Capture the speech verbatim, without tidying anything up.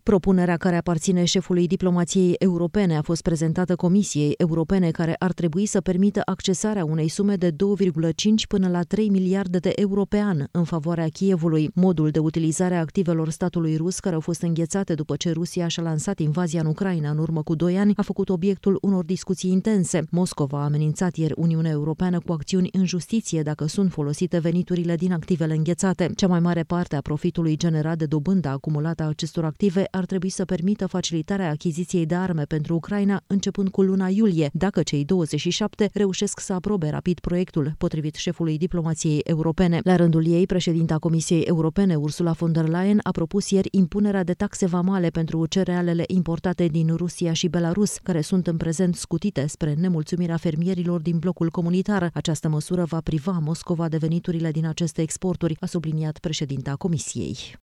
Propunerea care aparține șefului diplomației europene a fost prezentată Comisiei Europene, care ar trebui să permită accesarea unei sume de doi virgulă cinci până la trei miliarde de euro pe an în favoarea Kievului. Modul de utilizare a activelor statului rus, care au fost înghețate după ce Rusia și-a lansat invazia în Ucraina în urmă cu doi ani, a făcut obiectul unor discuții intense. Moscova a amenințat ieri Uniunea Europeană cu acțiuni în justiție dacă sunt folosite veniturile din activele înghețate. Cea mai mare parte a profitului generat de dobânda acumulată a acestor active ar trebui să permită facilitarea achiziției de arme pentru Ucraina începând cu luna iulie, dacă cei douăzeci și șapte reușesc să aprobe rapid proiectul, potrivit șefului diplomației europene. La rândul ei, președinta Comisiei Europene, Ursula von der Leyen, a propus ieri impunerea de taxe vamale pentru cerealele importate din Rusia și Belarus, care sunt în prezent scutite spre nemulțumirea fermierilor din blocul comunitar. Această măsură va priva Moscova de veniturile din aceste exporturi, a subliniat președinta Comisiei.